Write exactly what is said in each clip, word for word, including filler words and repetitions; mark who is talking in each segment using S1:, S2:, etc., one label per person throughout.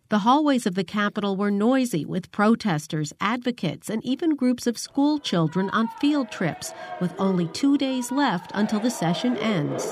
S1: The hallways of the Capitol were noisy with protesters, advocates, and even groups of school children on field trips, with only two days left until the session ends.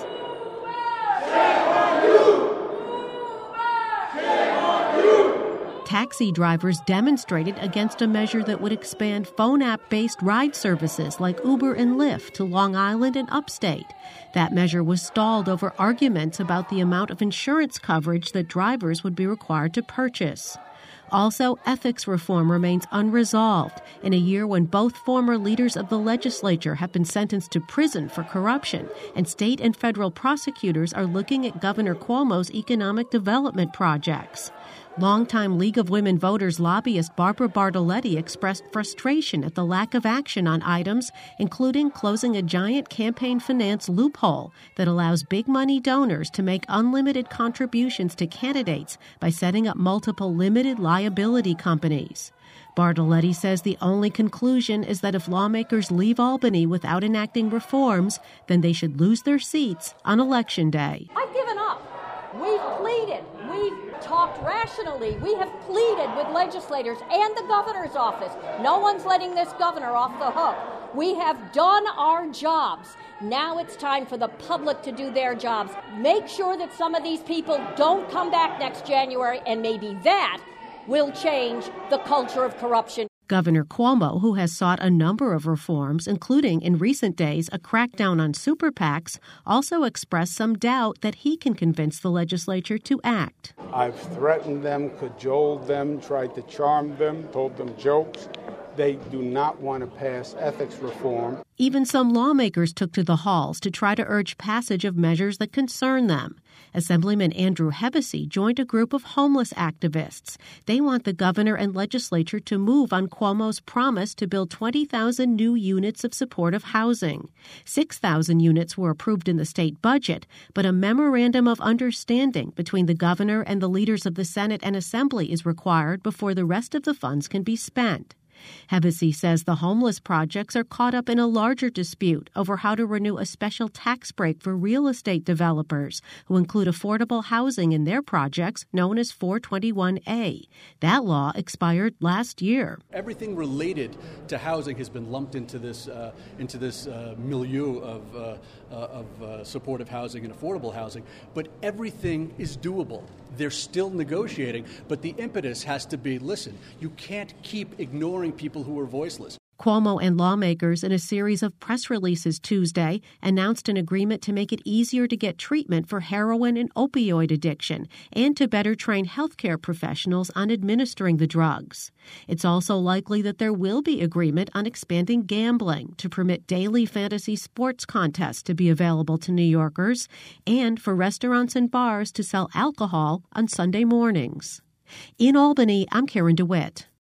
S1: Taxi drivers demonstrated against a measure that would expand phone app-based ride services like Uber and Lyft to Long Island and upstate. That measure was stalled over arguments about the amount of insurance coverage that drivers would be required to purchase. Also, ethics reform remains unresolved in a year when both former leaders of the legislature have been sentenced to prison for corruption, and state and federal prosecutors are looking at Governor Cuomo's economic development projects. Longtime League of Women Voters lobbyist Barbara Bartoletti expressed frustration at the lack of action on items, including closing a giant campaign finance loophole that allows big-money donors to make unlimited contributions to candidates by setting up multiple limited liability companies. Bartoletti says the only conclusion is that if lawmakers leave Albany without enacting reforms, then they should lose their seats on Election Day.
S2: I've given up. We've pleaded. We've talked rationally. We have pleaded with legislators and the governor's office. No one's letting this governor off the hook. We have done our jobs. Now it's time for the public to do their jobs. Make sure that some of these people don't come back next January, and maybe that will change the culture of corruption.
S1: Governor Cuomo, who has sought a number of reforms, including in recent days a crackdown on super PACs, also expressed some doubt that he can convince the legislature to act.
S3: I've threatened them, cajoled them, tried to charm them, told them jokes. They do not want to pass ethics reform.
S1: Even some lawmakers took to the halls to try to urge passage of measures that concern them. Assemblyman Andrew Hevesi joined a group of homeless activists. They want the governor and legislature to move on Cuomo's promise to build twenty thousand new units of supportive housing. six thousand units were approved in the state budget, but a memorandum of understanding between the governor and the leaders of the Senate and Assembly is required before the rest of the funds can be spent. Hevesi says the homeless projects are caught up in a larger dispute over how to renew a special tax break for real estate developers who include affordable housing in their projects known as four twenty-one A. That law expired last year.
S4: Everything related to housing has been lumped into this uh, into this uh, milieu of, uh, uh, of uh, supportive housing and affordable housing, but everything is doable. They're still negotiating, but the impetus has to be, listen, you can't keep ignoring people who are voiceless.
S1: Cuomo and lawmakers, in a series of press releases Tuesday, announced an agreement to make it easier to get treatment for heroin and opioid addiction and to better train healthcare professionals on administering the drugs. It's also likely that there will be agreement on expanding gambling to permit daily fantasy sports contests to be available to New Yorkers and for restaurants and bars to sell alcohol on Sunday mornings. In Albany, I'm Karen DeWitt.